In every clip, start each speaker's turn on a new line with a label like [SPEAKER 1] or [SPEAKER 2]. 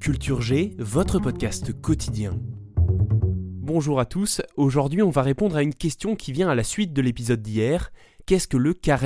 [SPEAKER 1] Culture G, votre podcast quotidien. Bonjour à tous, aujourd'hui on va répondre à une question qui vient à la suite de l'épisode d'hier. Qu'est-ce que le carême ?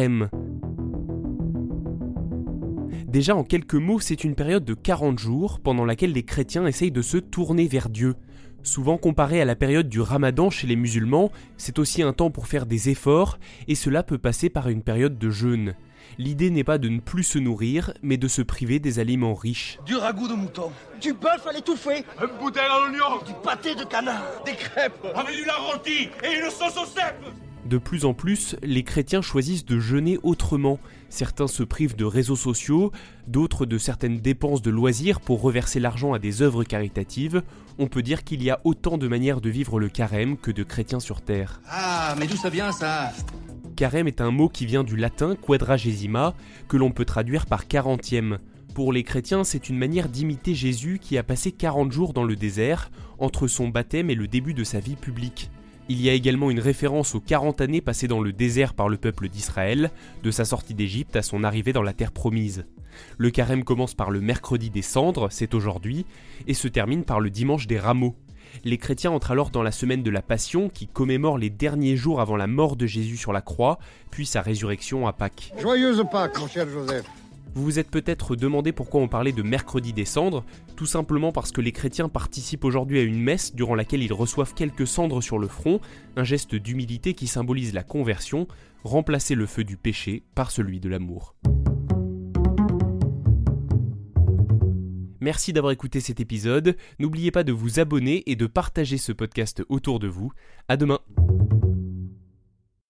[SPEAKER 1] Déjà en quelques mots, c'est une période de 40 jours pendant laquelle les chrétiens essayent de se tourner vers Dieu. Souvent comparé à la période du Ramadan chez les musulmans, c'est aussi un temps pour faire des efforts et cela peut passer par une période de jeûne. L'idée n'est pas de ne plus se nourrir, mais de se priver des aliments riches.
[SPEAKER 2] Du ragoût de mouton, du bœuf à l'étouffée,
[SPEAKER 3] une bouteille à l'oignon,
[SPEAKER 2] du pâté de canard, des crêpes,
[SPEAKER 3] avec du lard rôti et une sauce au cèpe.
[SPEAKER 1] De plus en plus, les chrétiens choisissent de jeûner autrement. Certains se privent de réseaux sociaux, d'autres de certaines dépenses de loisirs pour reverser l'argent à des œuvres caritatives. On peut dire qu'il y a autant de manières de vivre le carême que de chrétiens sur terre.
[SPEAKER 2] Ah, mais d'où ça vient ça ?
[SPEAKER 1] Carême est un mot qui vient du latin quadragesima, que l'on peut traduire par 40e. Pour les chrétiens, c'est une manière d'imiter Jésus qui a passé 40 jours dans le désert, entre son baptême et le début de sa vie publique. Il y a également une référence aux 40 années passées dans le désert par le peuple d'Israël, de sa sortie d'Égypte à son arrivée dans la terre promise. Le carême commence par le mercredi des cendres, c'est aujourd'hui, et se termine par le dimanche des rameaux. Les chrétiens entrent alors dans la semaine de la Passion qui commémore les derniers jours avant la mort de Jésus sur la croix, puis sa résurrection à Pâques.
[SPEAKER 4] Joyeuse Pâques, mon cher Joseph.
[SPEAKER 1] Vous vous êtes peut-être demandé pourquoi on parlait de mercredi des cendres, tout simplement parce que les chrétiens participent aujourd'hui à une messe durant laquelle ils reçoivent quelques cendres sur le front, un geste d'humilité qui symbolise la conversion, remplacer le feu du péché par celui de l'amour. Merci d'avoir écouté cet épisode, n'oubliez pas de vous abonner et de partager ce podcast autour de vous. À demain.